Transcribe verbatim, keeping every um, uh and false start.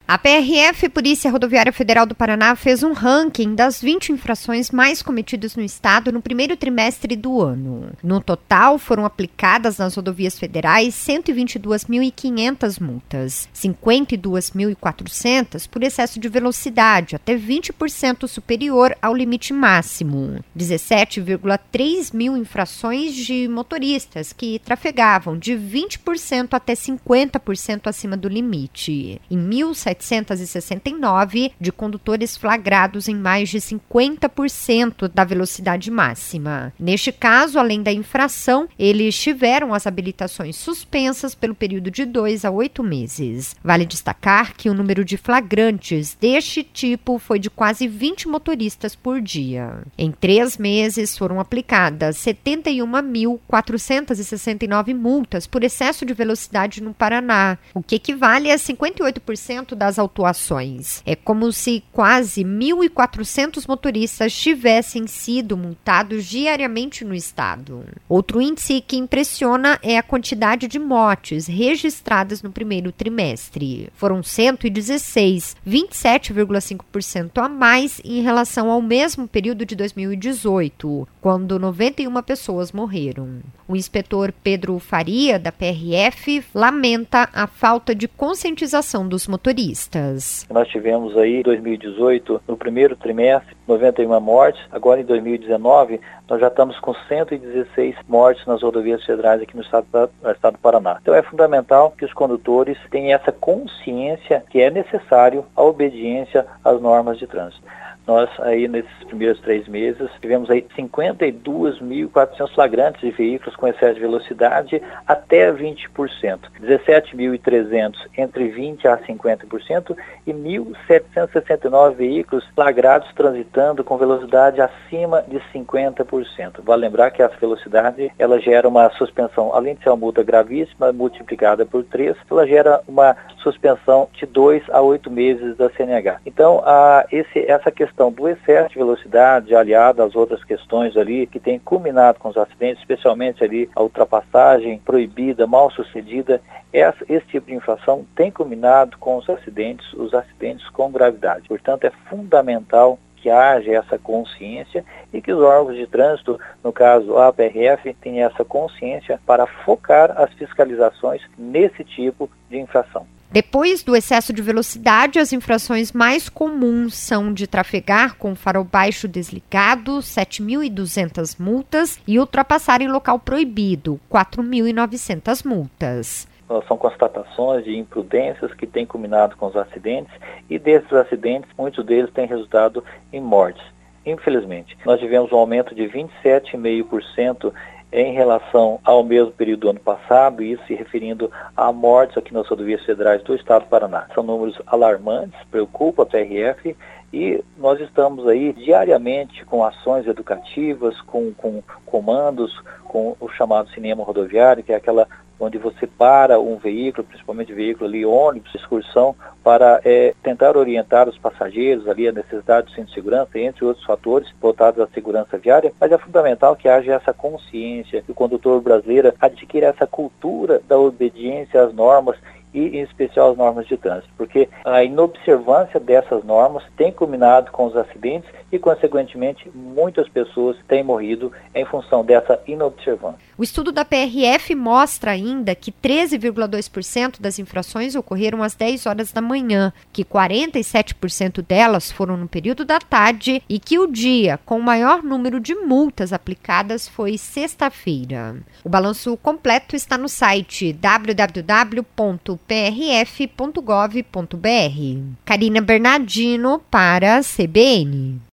A P R F, Polícia Rodoviária Federal do Paraná, fez um ranking das vinte infrações mais cometidas no estado no primeiro trimestre do ano. No total, foram aplicadas nas rodovias federais cento e vinte e duas mil e quinhentas multas, cinquenta e duas mil e quatrocentas por excesso de velocidade, até vinte por cento superior ao limite máximo, dezessete vírgula três mil infrações de motoristas que trafegavam de vinte por cento até cinquenta por cento acima do limite, e mil setecentos e sessenta e nove de condutores flagrados em mais de cinquenta por cento da velocidade máxima. Neste caso, além da infração, eles tiveram as habilitações suspensas pelo período de dois a oito meses. Vale destacar que o número de flagrantes deste tipo foi de quase vinte motoristas por dia. Em três meses, foram aplicadas setenta e uma mil quatrocentas e sessenta e nove multas por excesso de velocidade no Paraná, o que equivale a cinquenta e oito por cento das autuações. É como se quase mil e quatrocentos motoristas tivessem sido multados diariamente no estado. Outro índice que impressiona é a quantidade de mortes registradas no primeiro trimestre. Foram cento e dezesseis, vinte e sete vírgula cinco por cento a mais em relação ao mesmo período de dois mil e dezoito, quando noventa e uma pessoas morreram. O inspetor Pedro Faria, da P R F, lamenta a falta de conscientização dos motoristas. Nós tivemos aí em dois mil e dezoito, no primeiro trimestre, noventa e uma mortes. Agora em dois mil e dezenove, nós já estamos com cento e dezesseis mortes nas rodovias federais aqui no estado, no estado do Paraná. Então é fundamental que os condutores tenham essa consciência que é necessário a obediência às normas de trânsito. Nós aí nesses primeiros três meses tivemos aí cinquenta e duas mil e quatrocentos flagrantes de veículos com excesso de velocidade até vinte por cento, dezessete mil e trezentos entre vinte a cinquenta por cento e mil setecentos e sessenta e nove veículos flagrados transitando com velocidade acima de cinquenta por cento. Vale lembrar que essa velocidade ela gera uma suspensão, além de ser uma multa gravíssima, multiplicada por três, ela gera uma suspensão de dois a oito meses da C N H. Então, a, esse, essa questão do excesso de velocidade, aliado às outras questões ali que tem culminado com os acidentes, especialmente ali a ultrapassagem proibida, mal sucedida, essa, esse tipo de infração tem culminado com os acidentes, os acidentes com gravidade. Portanto, é fundamental que haja essa consciência e que os órgãos de trânsito, no caso a P R F, tenham essa consciência para focar as fiscalizações nesse tipo de infração. Depois do excesso de velocidade, as infrações mais comuns são de trafegar com farol baixo desligado, sete mil e duzentas multas, e ultrapassar em local proibido, quatro mil e novecentas multas. São constatações de imprudências que têm culminado com os acidentes, e desses acidentes, muitos deles têm resultado em mortes. Infelizmente, nós tivemos um aumento de vinte e sete vírgula cinco por cento em relação ao mesmo período do ano passado, isso se referindo a mortes aqui nas rodovias federais do estado do Paraná. São números alarmantes, preocupa a P R F, e nós estamos aí diariamente com ações educativas, com, com comandos, com o chamado cinema rodoviário, que é aquela onde você para um veículo, principalmente veículo ali, ônibus, excursão, para é, tentar orientar os passageiros ali a necessidade do cinto de segurança, entre outros fatores voltados à segurança viária, mas é fundamental que haja essa consciência, que o condutor brasileiro adquira essa cultura da obediência às normas e, em especial, as normas de trânsito, porque a inobservância dessas normas tem culminado com os acidentes e, consequentemente, muitas pessoas têm morrido em função dessa inobservância. O estudo da P R F mostra ainda que treze vírgula dois por cento das infrações ocorreram às dez horas da manhã, que quarenta e sete por cento delas foram no período da tarde e que o dia com o maior número de multas aplicadas foi sexta-feira. O balanço completo está no site w w w ponto p r f ponto gov ponto b r. Karina Bernardino para a C B N.